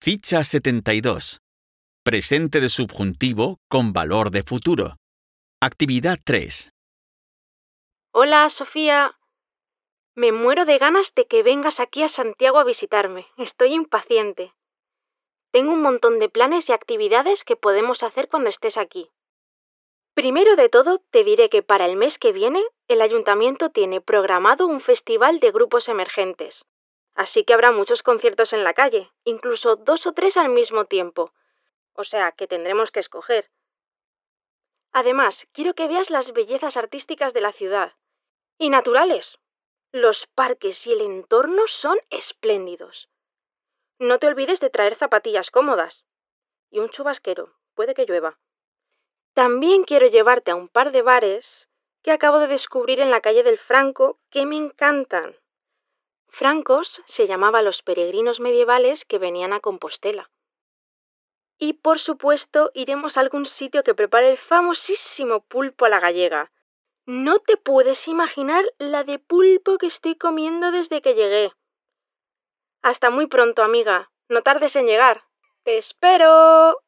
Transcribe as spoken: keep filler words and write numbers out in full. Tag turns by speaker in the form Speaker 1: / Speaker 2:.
Speaker 1: Ficha setenta y dos. Presente de subjuntivo con valor de futuro. Actividad tres.
Speaker 2: Hola, Sofía. Me muero de ganas de que vengas aquí a Santiago a visitarme. Estoy impaciente. Tengo un montón de planes y actividades que podemos hacer cuando estés aquí. Primero de todo, te diré que para el mes que viene, el ayuntamiento tiene programado un festival de grupos emergentes. Así que habrá muchos conciertos en la calle, incluso dos o tres al mismo tiempo. O sea, que tendremos que escoger. Además, quiero que veas las bellezas artísticas de la ciudad. Y naturales. Los parques y el entorno son espléndidos. No te olvides de traer zapatillas cómodas. Y un chubasquero, puede que llueva. También quiero llevarte a un par de bares que acabo de descubrir en la calle del Franco que me encantan. Francos se llamaba a los peregrinos medievales que venían a Compostela. Y por supuesto iremos a algún sitio que prepare el famosísimo pulpo a la gallega. No te puedes imaginar la de pulpo que estoy comiendo desde que llegué. Hasta muy pronto, amiga. No tardes en llegar. ¡Te espero!